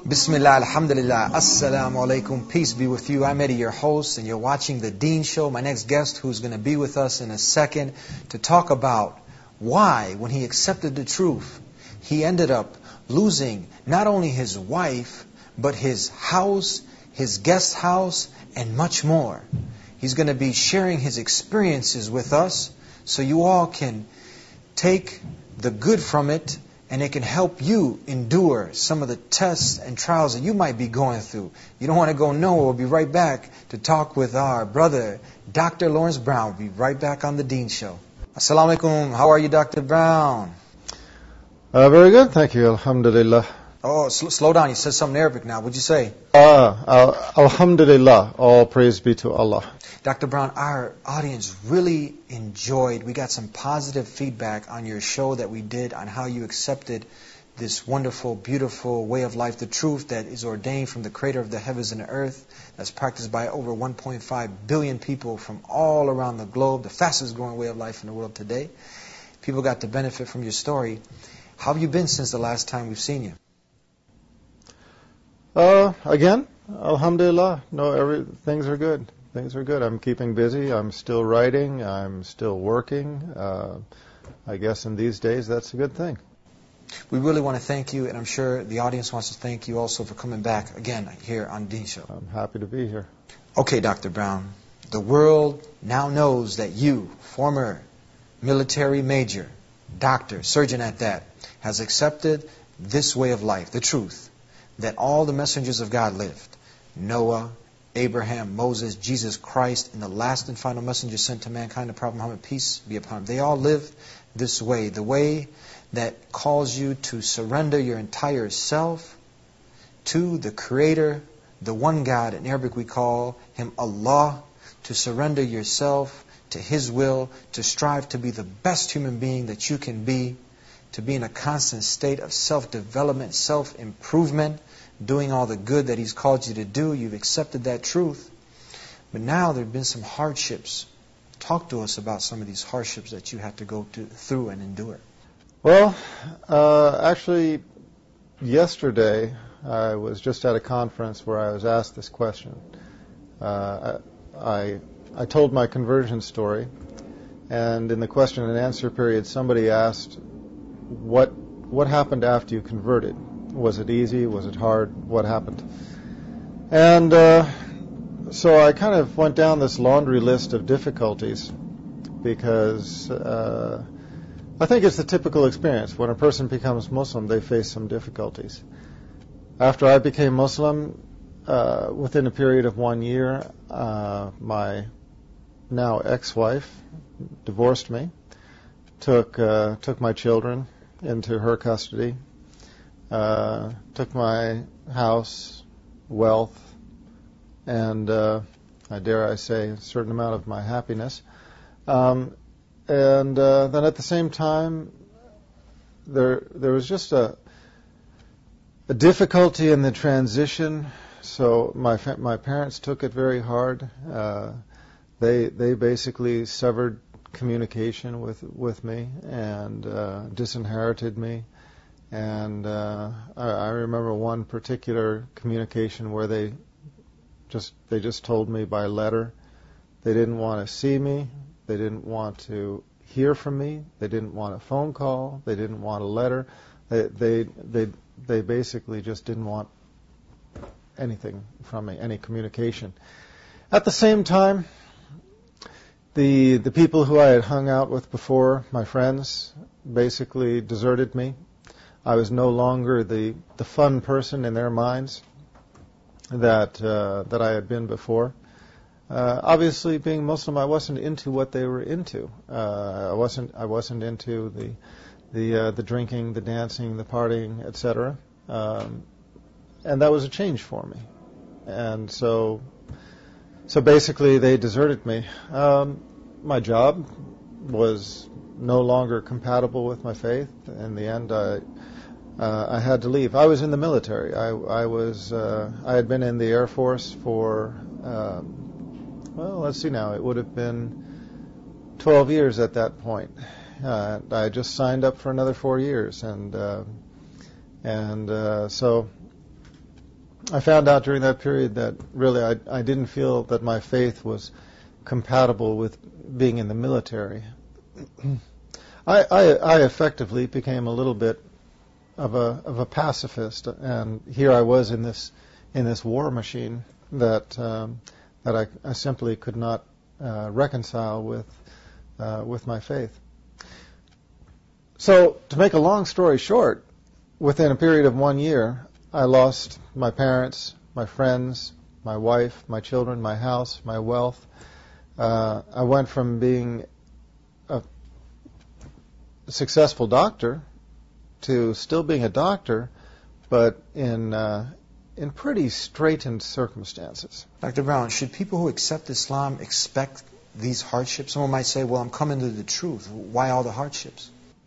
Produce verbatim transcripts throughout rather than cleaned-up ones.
Bismillah, alhamdulillah, assalamu alaikum, peace be with you. I'm Eddie, your host, and you're watching The Deen Show. My next guest, who's going to be with us in a second, to talk about why, when he accepted the truth, he ended up losing not only his wife, but his house, his guest house, and much more. He's going to be sharing his experiences with us, so you all can take the good from it, and it can help you endure some of the tests and trials that you might be going through. You don't want to go nowhere. We'll be right back to talk with our brother, Doctor Lawrence Brown. We'll be right back on The Deen Show. Assalamu alaikum. How are you, Doctor Brown? Uh, very good, thank you. Alhamdulillah. Oh, sl- slow down. You said something in Arabic now. What'd you say? Ah, uh, Alhamdulillah. All praise be to Allah. Doctor Brown, our audience really enjoyed, we got some positive feedback on your show that we did on how you accepted this wonderful, beautiful way of life, the truth that is ordained from the creator of the heavens and the earth, that's practiced by over one point five billion people from all around the globe, the fastest growing way of life in the world today. People got to benefit from your story. How have you been since the last time we've seen you? Uh, again, Alhamdulillah. No, every, things are good. Things are good. I'm keeping busy. I'm still writing. I'm still working. Uh, I guess in these days that's a good thing. We really want to thank you, and I'm sure the audience wants to thank you also for coming back again here on Deen Show. I'm happy to be here. Okay, Doctor Brown. The world now knows that you, former military major, doctor, surgeon at that, has accepted this way of life, the truth, that all the messengers of God lived. Noah, Abraham, Moses, Jesus Christ, and the last and final messenger sent to mankind, the Prophet Muhammad, peace be upon him. They all lived this way, the way that calls you to surrender your entire self to the Creator, the one God. In Arabic we call Him Allah, to surrender yourself to His will, to strive to be the best human being that you can be, to be in a constant state of self-development, self-improvement, doing all the good that He's called you to do. You've accepted that truth. But now there have been some hardships. Talk to us about some of these hardships that you had to go to, through and endure. Well, uh, actually, yesterday I was just at a conference where I was asked this question. Uh, I, I told my conversion story, and in the question and answer period, somebody asked, what what happened after you converted? Was it easy? Was it hard? What happened? And uh, so I kind of went down this laundry list of difficulties because uh, I think it's the typical experience. When a person becomes Muslim, they face some difficulties. After I became Muslim, uh, within a period of one year, uh, my now ex-wife divorced me, took uh, took my children into her custody, uh, took my house, wealth, and uh, I dare I say a certain amount of my happiness. Um, and uh, then at the same time, there there was just a, a difficulty in the transition. So my fa- my parents took it very hard. Uh, they they basically severed communication with with me and uh, disinherited me. And uh, I, I remember one particular communication where they just they just told me by letter. They didn't want to see me. They didn't want to hear from me. They didn't want a phone call. They didn't want a letter. They they they, they basically just didn't want anything from me, any communication. At the same time, the the people who I had hung out with before, my friends, basically deserted me. I was no longer the, the fun person in their minds that uh, that I had been before. Uh, obviously, being Muslim, I wasn't into what they were into. Uh, I wasn't I wasn't into the the uh, the drinking, the dancing, the partying, et cetera. Um, and that was a change for me. And so so basically, they deserted me. Um, my job was no longer compatible with my faith. In the end, I uh, I had to leave. I was in the military. I, I was uh, I had been in the Air Force for um, well, let's see now. It would have been twelve years at that point. Uh, I just signed up for another four years, and uh, and uh, so I found out during that period that really I, I didn't feel that my faith was compatible with being in the military. I, I, I effectively became a little bit of a of a pacifist, and here I was in this in this war machine that um, that I, I simply could not uh, reconcile with uh, with my faith. So, to make a long story short, within a period of one year, I lost my parents, my friends, my wife, my children, my house, my wealth. Uh, I went from being a successful doctor to still being a doctor, but in uh, in pretty straitened circumstances. Doctor Brown, should people who accept Islam expect these hardships? Someone might say, well, I'm coming to the truth. Why all the hardships?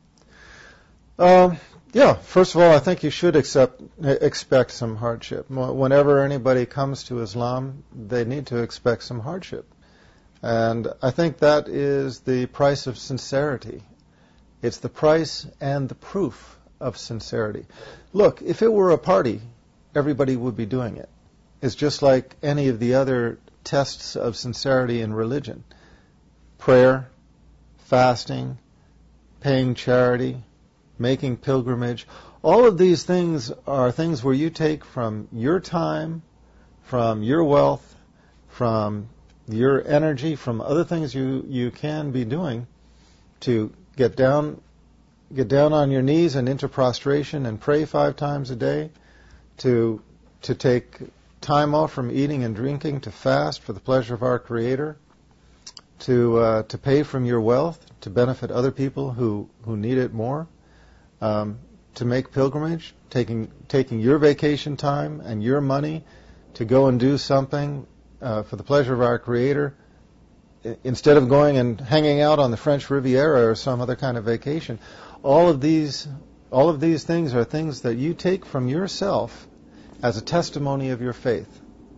Um, yeah, first of all, I think you should accept, expect some hardship. Whenever anybody comes to Islam, they need to expect some hardship. And I think that is the price of sincerity. It's the price and the proof of sincerity. Look, if it were a party, everybody would be doing it. It's just like any of the other tests of sincerity in religion. Prayer, fasting, paying charity, making pilgrimage. All of these things are things where you take from your time, from your wealth, from your energy, from other things you, you can be doing to get down get down on your knees and into prostration and pray five times a day, to to take time off from eating and drinking, to fast for the pleasure of our Creator, to uh, to pay from your wealth to benefit other people who, who need it more, um, to make pilgrimage, taking taking your vacation time and your money to go and do something uh, for the pleasure of our Creator, instead of going and hanging out on the French Riviera or some other kind of vacation. All of these, all of these things are things that you take from yourself as a testimony of your faith.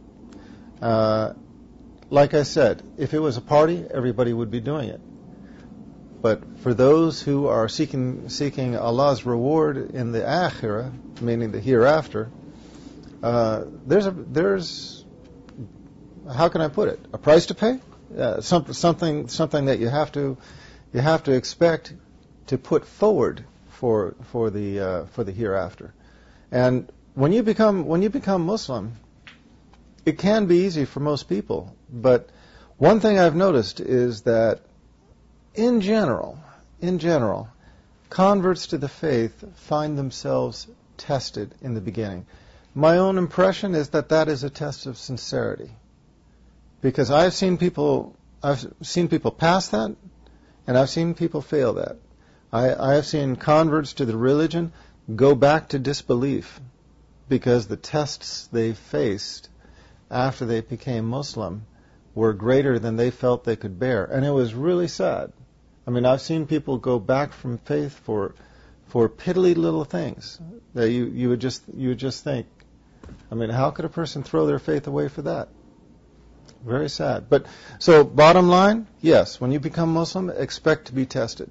Uh, like I said, if it was a party, everybody would be doing it. But for those who are seeking seeking Allah's reward in the akhirah, meaning the hereafter, uh, there's a there's how can I put it? A price to pay. Uh, some, something something that you have to you have to expect to put forward for for the uh, for the hereafter. And when you become when you become Muslim, it can be easy for most people. But one thing I've noticed is that in general, in general, converts to the faith find themselves tested in the beginning. My own impression is that that is a test of sincerity, because I've seen people I've seen people pass that, and I've seen people fail that. I, I have seen converts to the religion go back to disbelief because the tests they faced after they became Muslim were greater than they felt they could bear. And it was really sad. I mean, I've seen people go back from faith for for piddly little things that you, you would just you would just think, I mean, how could a person throw their faith away for that? Very sad. But so bottom line, yes, when you become Muslim, expect to be tested.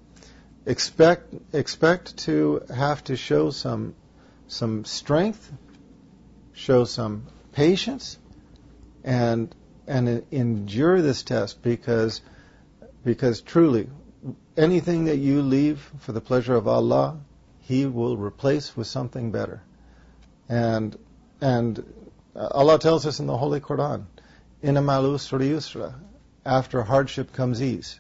Expect expect to have to show some some strength, show some patience, and and endure this test, because because truly anything that you leave for the pleasure of Allah, He will replace with something better. And and Allah tells us in the Holy Quran, Inna ma'al usri yusra, after hardship comes ease.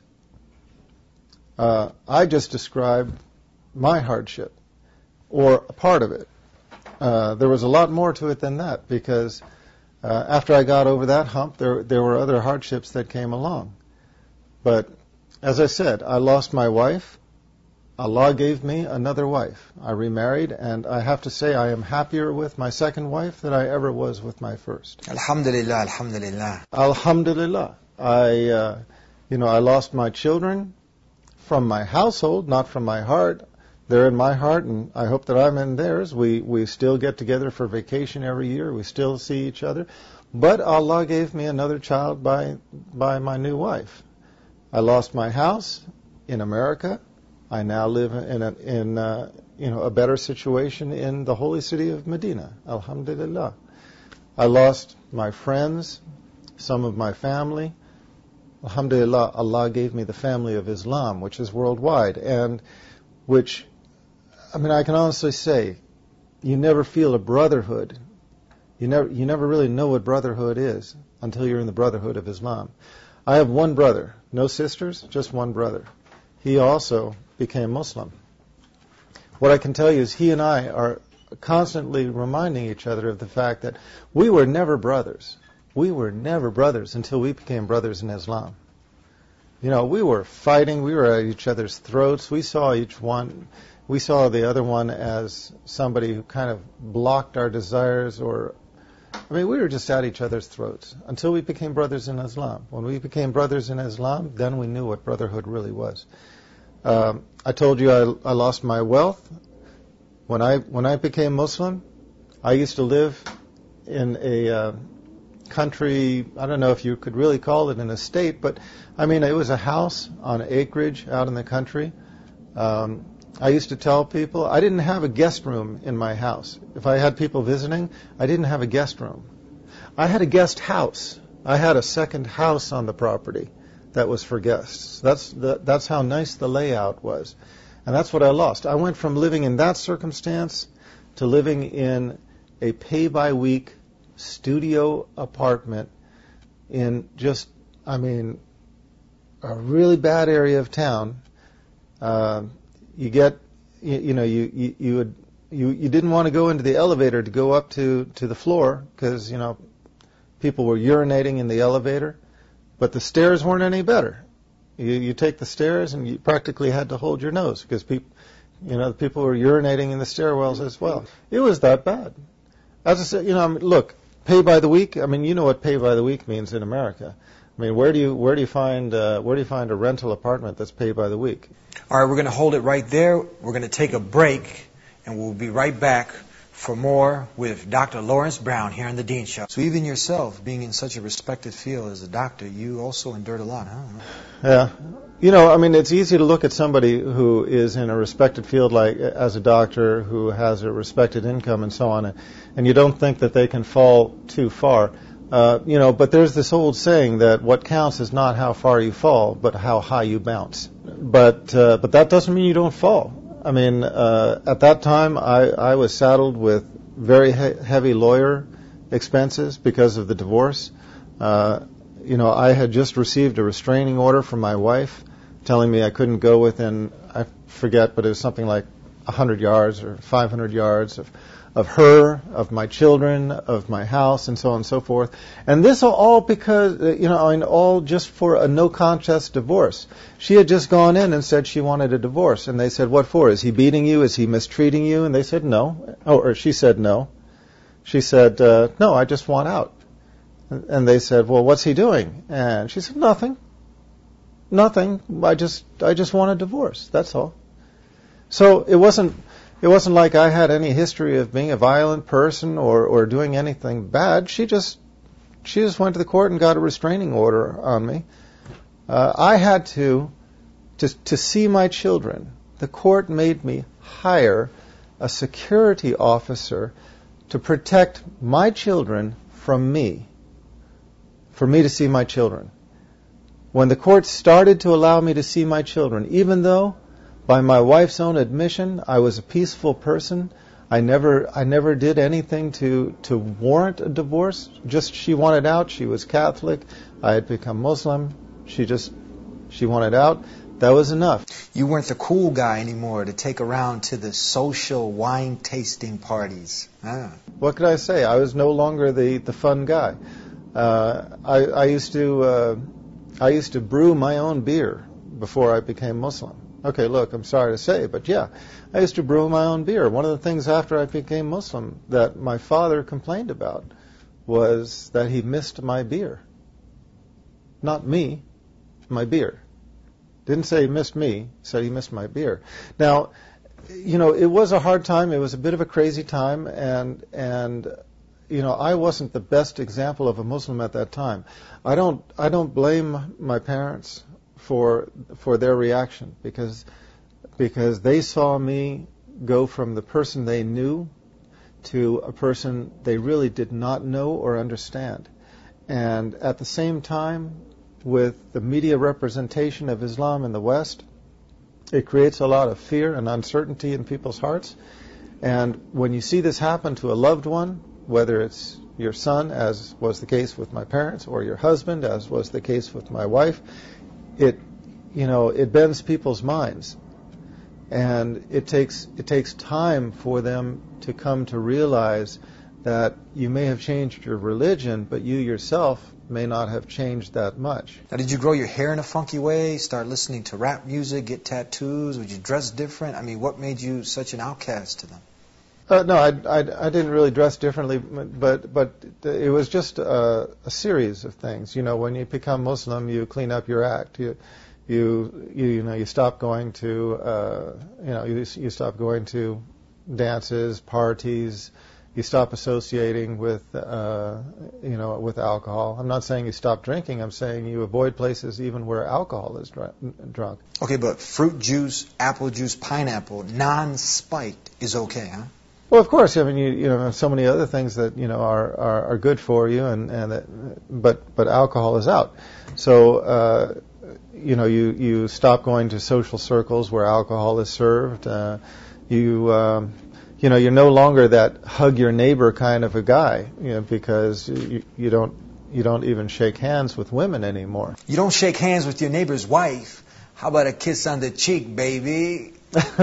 Uh, I just described my hardship, or a part of it. Uh, there was a lot more to it than that, because uh, after I got over that hump, there there were other hardships that came along. But as I said, I lost my wife. Allah gave me another wife. I remarried, and I have to say I am happier with my second wife than I ever was with my first. Alhamdulillah, alhamdulillah. Alhamdulillah. I, uh, you know, I lost my children from my household, not from my heart. They're in my heart, and I hope that I'm in theirs. We we still get together for vacation every year. We still see each other. But Allah gave me another child by by my new wife. I lost my house in America. I now live in a, in uh, you know a better situation in the holy city of Medina. Alhamdulillah. I lost my friends, some of my family. Alhamdulillah, Allah gave me the family of Islam, which is worldwide, and which, I mean, I can honestly say, you never feel a brotherhood. You never, you never really know what brotherhood is until you're in the brotherhood of Islam. I have one brother, no sisters, just one brother. He also became Muslim. What I can tell you is he and I are constantly reminding each other of the fact that we were never brothers. We were never brothers until we became brothers in Islam. You know, we were fighting, we were at each other's throats, we saw each one, we saw the other one as somebody who kind of blocked our desires, or, I mean, we were just at each other's throats until we became brothers in Islam. When we became brothers in Islam, then we knew what brotherhood really was. Um, I told you I, I lost my wealth. When I when I became Muslim, I used to live in a uh, country, I don't know if you could really call it an estate, but I mean, it was a house on acreage out in the country. Um, I used to tell people, I didn't have a guest room in my house. If I had people visiting, I didn't have a guest room. I had a guest house. I had a second house on the property that was for guests. That's the, that's how nice the layout was. And that's what I lost. I went from living in that circumstance to living in a pay-by-week studio apartment in just, I mean, a really bad area of town. Uh, you get, you, you know, you you you, would, you you didn't want to go into the elevator to go up to, to the floor because, you know, people were urinating in the elevator, but the stairs weren't any better. You, you take the stairs and you practically had to hold your nose because people, you know, people were urinating in the stairwells as well. It was that bad. As I said, you know, I mean, look, pay by the week. I mean, you know what pay by the week means in America. I mean, where do you where do you find uh, where do you find a rental apartment that's paid by the week? All right, we're going to hold it right there. We're going to take a break, and we'll be right back for more with Doctor Lawrence Brown here on the Dean Show. So even yourself, being in such a respected field as a doctor, you also endured a lot, huh? Yeah. You know, I mean, it's easy to look at somebody who is in a respected field, like as a doctor, who has a respected income and so on, and, and you don't think that they can fall too far. Uh, you know, but there's this old saying that what counts is not how far you fall, but how high you bounce. But uh, but that doesn't mean you don't fall. I mean, uh, at that time, I, I was saddled with very he- heavy lawyer expenses because of the divorce. Uh, you know, I had just received a restraining order from my wife telling me I couldn't go within, I forget, but it was something like one hundred yards or five hundred yards of, of her, of my children, of my house, and so on and so forth. And this all because, you know, I mean, all just for a no-contest divorce. She had just gone in and said she wanted a divorce. And they said, what for? Is he beating you? Is he mistreating you? And they said, no. Oh, or she said, no. She said, uh, no, I just want out. And they said, well, what's he doing? And she said, nothing. Nothing. I just, I just want a divorce. That's all. So it wasn't, it wasn't like I had any history of being a violent person or, or doing anything bad. She just, she just went to the court and got a restraining order on me. Uh, I had to, to, to see my children. The court made me hire a security officer to protect my children from me, for me to see my children. When the court started to allow me to see my children, even though by my wife's own admission I was a peaceful person, I never I never did anything to, to warrant a divorce. Just she wanted out. She was Catholic. I had become Muslim. She just, she wanted out. That was enough. You weren't the cool guy anymore to take around to the social wine tasting parties. Ah. What could I say? I was no longer the, the fun guy. Uh, I, I used to uh, I used to brew my own beer before I became Muslim. Okay, look, I'm sorry to say, but yeah, I used to brew my own beer. One of the things after I became Muslim that my father complained about was that he missed my beer. Not me, my beer. Didn't say he missed me, said he missed my beer. Now, you know, it was a hard time. It was a bit of a crazy time, and and you know, I wasn't the best example of a Muslim at that time. I don't I don't blame my parents for for their reaction because because they saw me go from the person they knew to a person they really did not know or understand. And at the same time, with the media representation of Islam in the West, it creates a lot of fear and uncertainty in people's hearts. And when you see this happen to a loved one, whether it's your son, as was the case with my parents, or your husband, as was the case with my wife, it, you know, it bends people's minds. And it takes it takes time for them to come to realize that you may have changed your religion, but you yourself may not have changed that much. Now, did you grow your hair in a funky way, start listening to rap music, get tattoos? Would you dress different? I mean, what made you such an outcast to them? Uh, no, I, I, I didn't really dress differently, but but it was just a, a series of things. You know, when you become Muslim, you clean up your act. You you you, you know you stop going to uh, you know you you stop going to dances, parties. You stop associating with, uh, you know, with alcohol. I'm not saying you stop drinking. I'm saying you avoid places even where alcohol is dr- drunk. Okay, but fruit juice, apple juice, pineapple, non-spiked is okay, huh? Well, of course. I mean, you you know, so many other things that you know are, are, are good for you, and and that, but but alcohol is out. So uh, you know, you you stop going to social circles where alcohol is served. Uh, you um, You know, you're no longer that hug your neighbor kind of a guy, you know, because you, you don't you don't even shake hands with women anymore. You don't shake hands with your neighbor's wife. How about a kiss on the cheek, baby?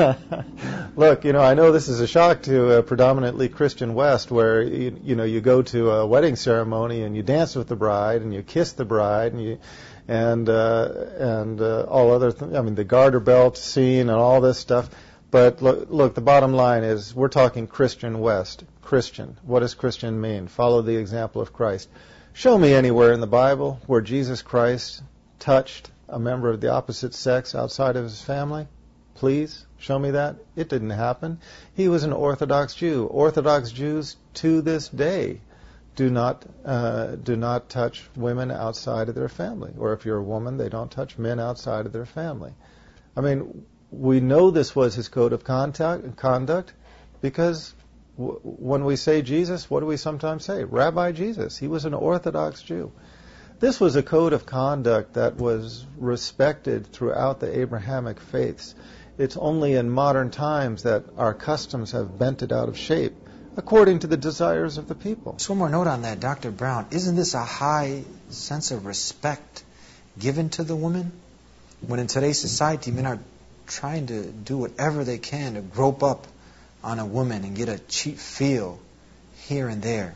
Look, you know, I know this is a shock to a predominantly Christian West, where you, you know you go to a wedding ceremony and you dance with the bride and you kiss the bride and you and uh, and uh, all other th- I mean the garter belt scene and all this stuff. But look, look, the bottom line is we're talking Christian West. Christian. What does Christian mean? Follow the example of Christ. Show me anywhere in the Bible where Jesus Christ touched a member of the opposite sex outside of his family. Please, show me that. It didn't happen. He was an Orthodox Jew. Orthodox Jews to this day do not uh, do not touch women outside of their family. Or if you're a woman, they don't touch men outside of their family. I mean, we know this was his code of contact, conduct because w- when we say Jesus, what do we sometimes say? Rabbi Jesus. He was an Orthodox Jew. This was a code of conduct that was respected throughout the Abrahamic faiths. It's only in modern times that our customs have bent it out of shape according to the desires of the people. Just one more note on that, Doctor Brown. Isn't this a high sense of respect given to the woman? When in today's society, men are trying to do whatever they can to grope up on a woman and get a cheap feel here and there.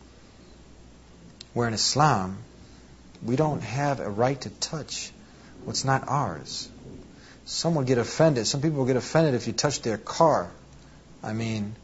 Where in Islam, we don't have a right to touch what's not ours. Some will get offended. Some people will get offended if you touch their car. I mean,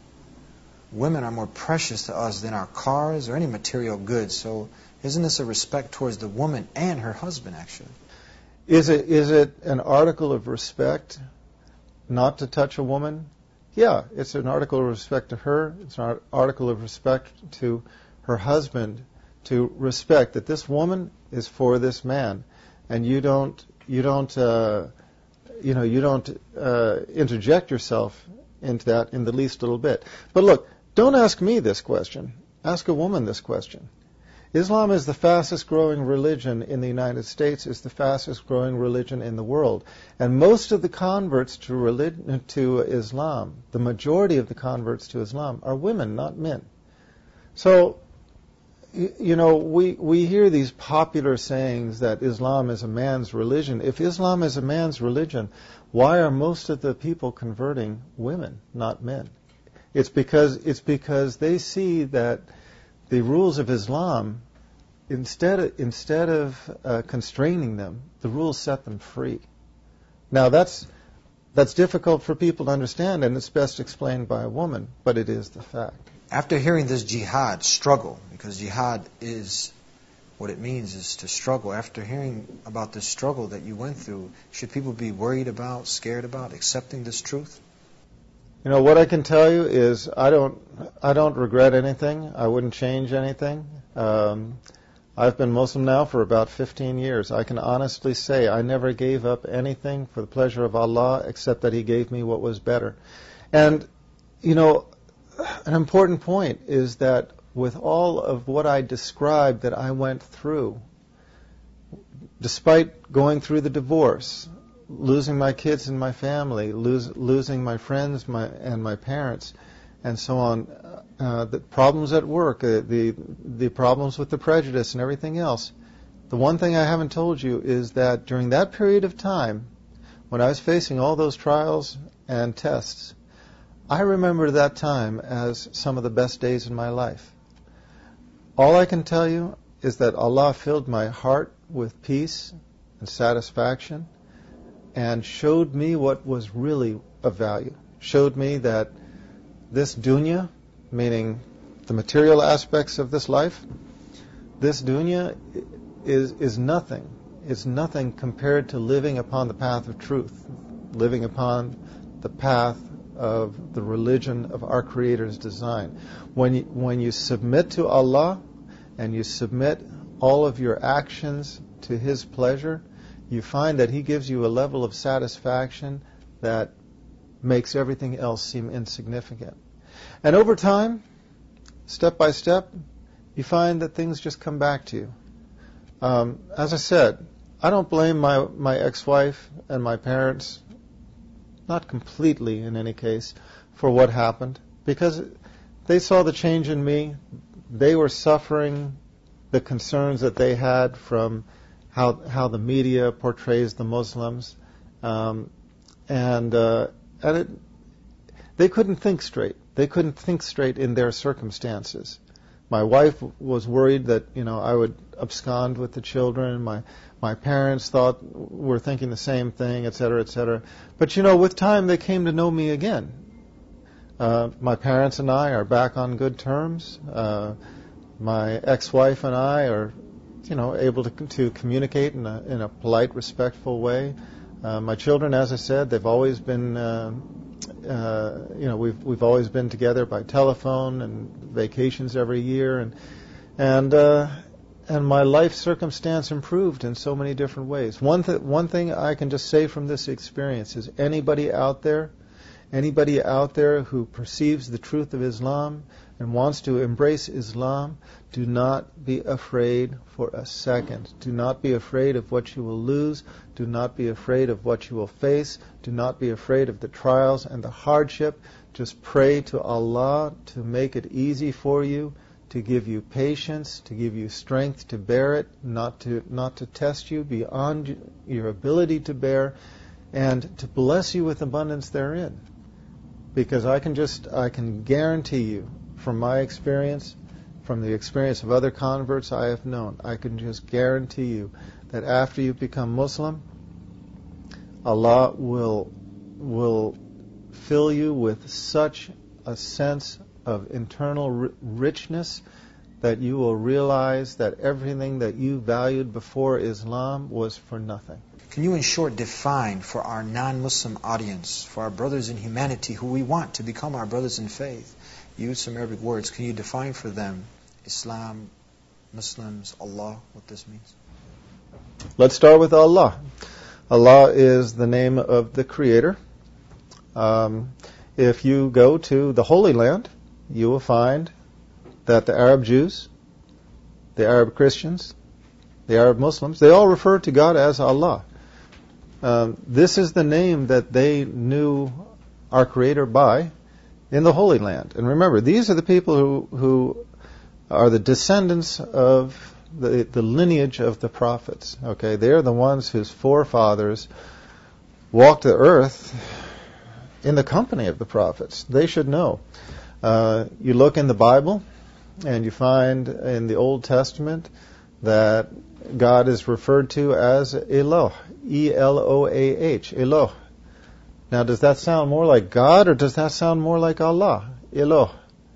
women are more precious to us than our cars or any material goods. So isn't this a respect towards the woman and her husband, actually? Is it is it an article of respect not to touch a woman? Yeah, it's an article of respect to her. It's an article of respect to her husband, to respect that this woman is for this man, and you don't you don't uh, you know you don't uh, interject yourself into that in the least little bit. But look, don't ask me this question. Ask a woman this question. Islam is the fastest growing religion in the United States, is the fastest growing religion in the world. And most of the converts to religion, to Islam, the majority of the converts to Islam, are women, not men. So, you, you know, we, we hear these popular sayings that Islam is a man's religion. If Islam is a man's religion, why are most of the people converting women, not men? It's because it's because they see that the rules of Islam, instead of, instead of uh, constraining them, the rules set them free. Now that's that's difficult for people to understand, and it's best explained by a woman, but it is the fact. After hearing this jihad struggle, because jihad is what it means is to struggle. After hearing about this struggle that you went through, should people be worried about, scared about accepting this truth? You know, what I can tell you is I don't I don't regret anything. I wouldn't change anything. Um, I've been Muslim now for about fifteen years. I can honestly say I never gave up anything for the pleasure of Allah except that He gave me what was better. And, you know, an important point is that with all of what I described that I went through, despite going through the divorce, losing my kids and my family, lose, losing my friends my, and my parents, and so on, uh, the problems at work, uh, the the problems with the prejudice and everything else, the one thing I haven't told you is that during that period of time, when I was facing all those trials and tests, I remember that time as some of the best days in my life. All I can tell you is that Allah filled my heart with peace and satisfaction and showed me what was really of value. Showed me that this dunya, meaning the material aspects of this life, this dunya is is nothing. It's nothing compared to living upon the path of truth, living upon the path of the religion of our Creator's design. When you, when you submit to Allah and you submit all of your actions to His pleasure, you find that He gives you a level of satisfaction that makes everything else seem insignificant. And over time, step by step, you find that things just come back to you. Um, as I said, I don't blame my, my ex-wife and my parents, not completely in any case, for what happened, because they saw the change in me. They were suffering the concerns that they had from how how the media portrays the Muslims, um, and uh, and it, they couldn't think straight. They couldn't think straight in their circumstances. My wife was worried that you know I would abscond with the children. My my parents thought were thinking the same thing, et cetera, et cetera. But you know, with time, they came to know me again. Uh, my parents and I are back on good terms. Uh, my ex-wife and I are, you know, able to to communicate in a in a polite, respectful way. Uh, my children, as I said, they've always been, uh, uh, you know, we've we've always been together by telephone and vacations every year, and and uh, and my life circumstance improved in so many different ways. One th- one thing I can just say from this experience is anybody out there, anybody out there who perceives the truth of Islam and wants to embrace Islam, do not be afraid for a second. Do not be afraid of what you will lose. Do not be afraid of what you will face. Do not be afraid of the trials and the hardship. Just pray to Allah to make it easy for you, to give you patience, to give you strength to bear it, not to not to test you beyond your ability to bear, and to bless you with abundance therein. Because I can just I can guarantee you, from my experience, from the experience of other converts I have known, I can just guarantee you that after you become Muslim, Allah will will fill you with such a sense of internal ri- richness that you will realize that everything that you valued before Islam was for nothing. Can you in short define for our non-Muslim audience, for our brothers in humanity who we want to become our brothers in faith, use some Arabic words, can you define for them Islam, Muslims, Allah, what this means? Let's start with Allah. Allah is the name of the Creator. Um, if you go to the Holy Land, you will find that the Arab Jews, the Arab Christians, the Arab Muslims, they all refer to God as Allah. Um, this is the name that they knew our Creator by in the Holy Land. And remember, these are the people who, who are the descendants of the, the lineage of the prophets. Okay, they're the ones whose forefathers walked the earth in the company of the prophets. They should know. Uh, you look in the Bible, and you find in the Old Testament that God is referred to as Eloh, E L O A H, Eloh. Now, does that sound more like God, or does that sound more like Allah, Eloh?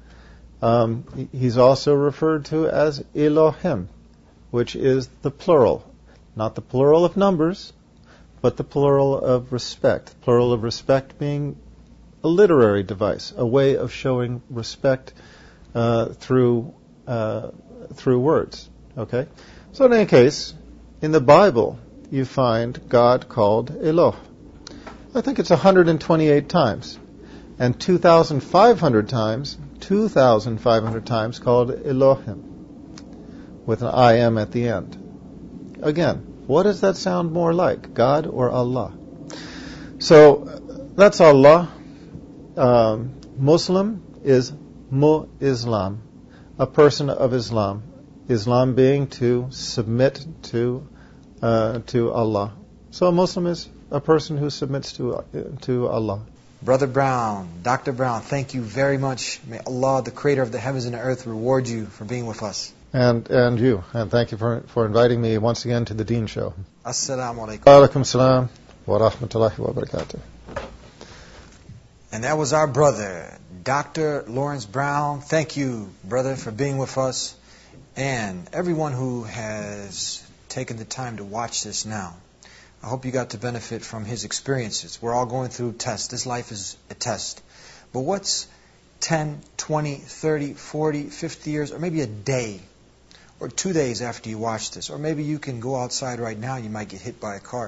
Um, he's also referred to as Elohim, which is the plural. Not the plural of numbers, but the plural of respect. Plural of respect being a literary device, a way of showing respect uh, through uh, through words. Okay? So in any case, in the Bible, you find God called Eloh. I think it's one hundred twenty-eight times. And two thousand five hundred times, two thousand five hundred times called Elohim, with an I M at the end. Again, what does that sound more like, God or Allah? So, that's Allah. Um, Muslim is Mu-Islam, a person of Islam. Islam being to submit to uh, to Allah. So a Muslim is a person who submits to uh, to Allah. Brother Brown, Doctor Brown, thank you very much. May Allah, the creator of the heavens and the earth, reward you for being with us. And and you. And thank you for for inviting me once again to the Deen Show. Assalamu alaikum. Wa alaikum salam wa rahmatullahi wa barakatuh. And that was our brother, Doctor Lawrence Brown. Thank you, brother, for being with us. And everyone who has taken the time to watch this now. I hope you got to benefit from his experiences. We're all going through tests. This life is a test. But what's ten, twenty, thirty, forty, fifty years, or maybe a day, or two days after you watch this? Or maybe you can go outside right now and you might get hit by a car.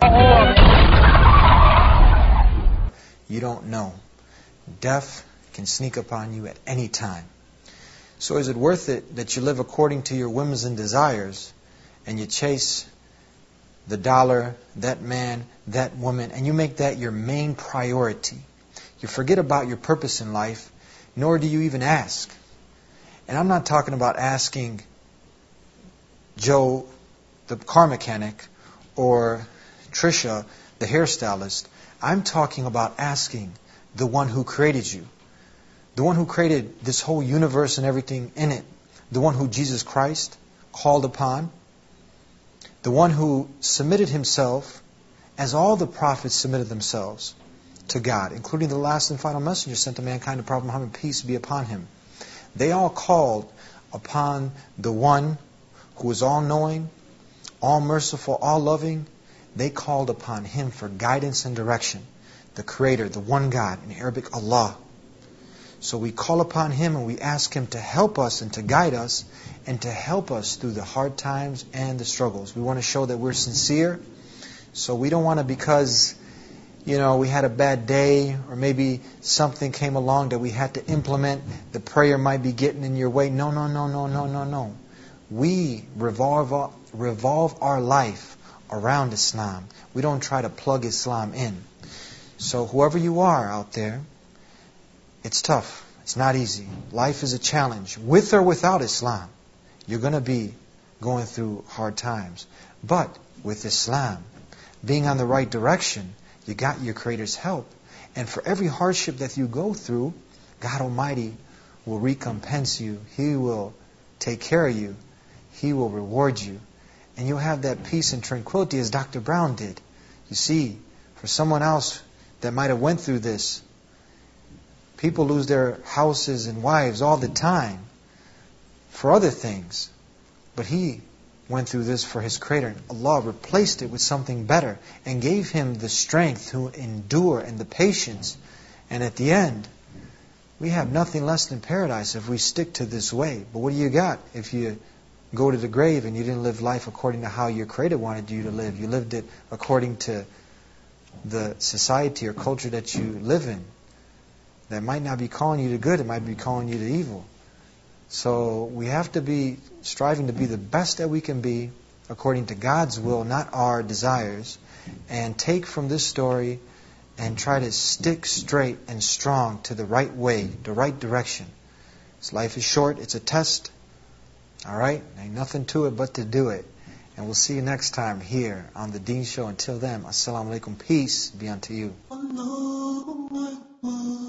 You don't know. Death can sneak upon you at any time. So is it worth it that you live according to your whims and desires and you chase the dollar, that man, that woman, and you make that your main priority? You forget about your purpose in life, nor do you even ask. And I'm not talking about asking Joe, the car mechanic, or Trisha, the hairstylist. I'm talking about asking the one who created you, the one who created this whole universe and everything in it, the one who Jesus Christ called upon, the one who submitted himself as all the prophets submitted themselves to God, including the last and final messenger sent to mankind, the Prophet Muhammad, peace be upon him. They all called upon the one who is all-knowing, all-merciful, all-loving. They called upon him for guidance and direction. The Creator, the one God, in Arabic, Allah. So we call upon him and we ask him to help us and to guide us and to help us through the hard times and the struggles. We want to show that we're sincere. So we don't want to, because, you know, we had a bad day or maybe something came along that we had to implement, the prayer might be getting in your way. No, no, no, no, no, no, no. We revolve, revolve our life around Islam. We don't try to plug Islam in. So whoever you are out there, it's tough. It's not easy. Life is a challenge. With or without Islam, you're going to be going through hard times. But with Islam, being on the right direction, you got your Creator's help. And for every hardship that you go through, God Almighty will recompense you. He will take care of you. He will reward you. And you'll have that peace and tranquility as Doctor Brown did. You see, for someone else that might have went through this, people lose their houses and wives all the time for other things. But he went through this for his Creator. Allah replaced it with something better and gave him the strength to endure and the patience. And at the end, we have nothing less than paradise if we stick to this way. But what do you got if you go to the grave and you didn't live life according to how your Creator wanted you to live? You lived it according to the society or culture that you live in. That might not be calling you to good, it might be calling you to evil. So we have to be striving to be the best that we can be according to God's will, not our desires, and take from this story and try to stick straight and strong to the right way, the right direction. This life is short, it's a test. Alright? Ain't nothing to it but to do it. And we'll see you next time here on the Deen Show. Until then, Assalamu alaikum, peace be unto you.